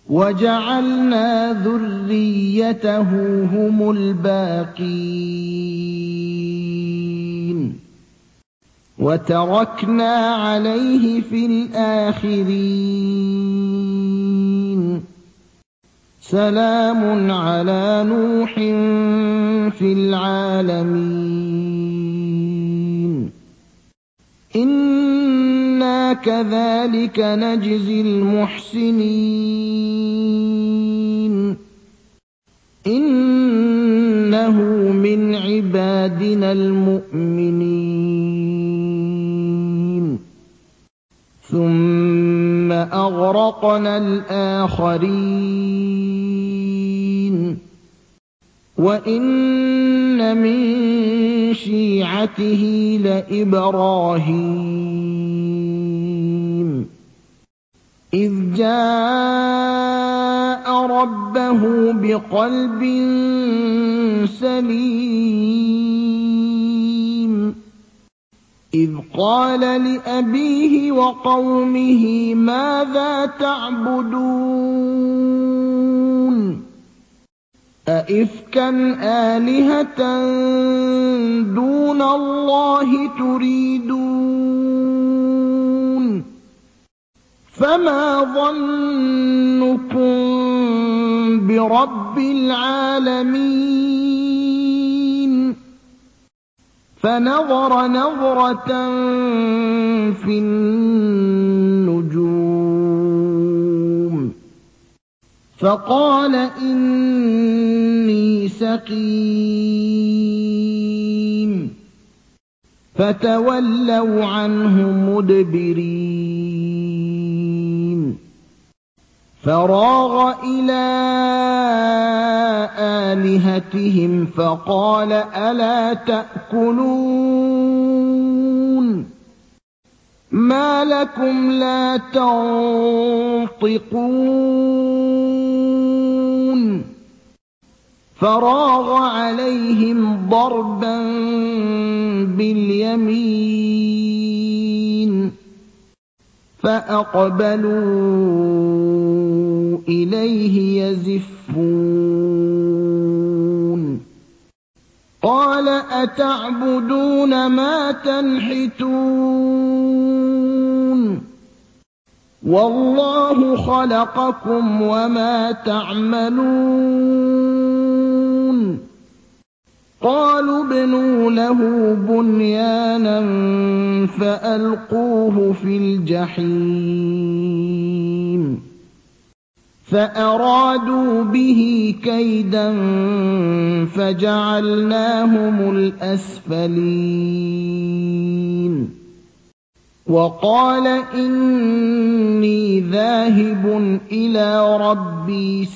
وَجَعَلْنَا ذُرِّيَّتَهُ هُمُ الْبَاقِينَ وَتَرَكْنَا عَلَيْهِ فِي الْآخِرِينَ سَلَامٌ عَلَىٰ نُوحٍ فِي الْعَالَمِينَ إِنَّا كَذَٰلِكَ نَجْزِي الْمُحْسِنِينَ إِنَّهُ مِنْ عِبَادِنَا الْمُؤْمِنِينَ ثُمَّ أَغْرَقْنَا الْآخَرِينَ وَإِنَّ مِن شِيعَتِهِ لَإِبْرَاهِيمَ إِذْ جَاءَ رَبَّهُ بِقَلْبٍ سَلِيمٍ إِذْ قَالَ لِأَبِيهِ وَقَوْمِهِ مَاذَا تَعْبُدُونَ أَئِفْكًا آلِهَةً دُونَ اللَّهِ تُرِيدُونَ فَمَا ظَنُّكُم بِرَبِّ الْعَالَمِينَ فَنَظَرَ نَظْرَةً فِي النُّجُومِ فَقَالَ إِنِّي سَقِيمٌ فَتَوَلَّوْا عَنْهُ مُدْبِرِينَ فَرَاغَ إِلَىٰ آلِهَتِهِمْ فَقَالَ أَلَا تَأْكُلُونَ مَا لَكُمْ لَا تَنطِقُونَ فَرَاغَ عَلَيْهِمْ ضَرْبًا بِالْيَمِينِ فَأَقْبَلُوا إِلَيْهِ يَزِفُّونَ قَالَ أَتَعْبُدُونَ مَا تَنْحِتُونَ وَاللَّهُ خَلَقَكُمْ وَمَا تَعْمَلُونَ قَالُوا ابْنُوا لَهُ بُنْيَانًا فَأَلْقُوهُ فِي الْجَحِيمِ فَأَرَادُوا بِهِ كَيْدًا فَجَعَلْنَاهُمُ الْأَسْفَلِينَ وَقَالَ إِنِّي ذَاهِبٌ إِلَىٰ رَبِّي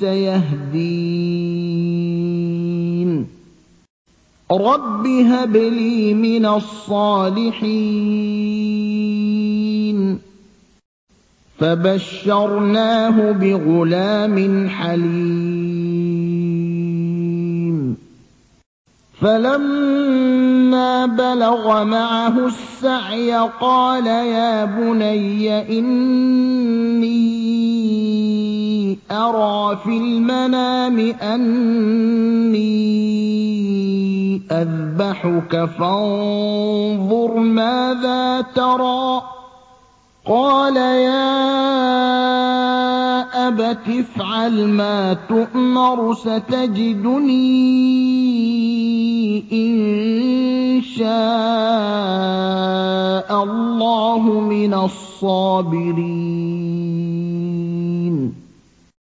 سَيَهْدِينِ رَبِّ هَبْ لِي مِنَ الصَّالِحِينَ فَبَشَّرْنَاهُ بِغُلَامٍ حَلِيمٍ فَلَمَّا بَلَغَ مَعَهُ السَّعْيَ قَالَ يَا بُنَيَّ إِنِّي أَرَىٰ فِي الْمَنَامِ أَنِّي أَذْبَحُكَ فَانظُرْ مَاذَا تَرَىٰ قَالَ يَا أَبَتِ افْعَلْ مَا تُؤْمَرُ سَتَجِدُنِي إِن شَاءَ اللَّهُ مِنَ الصَّابِرِينَ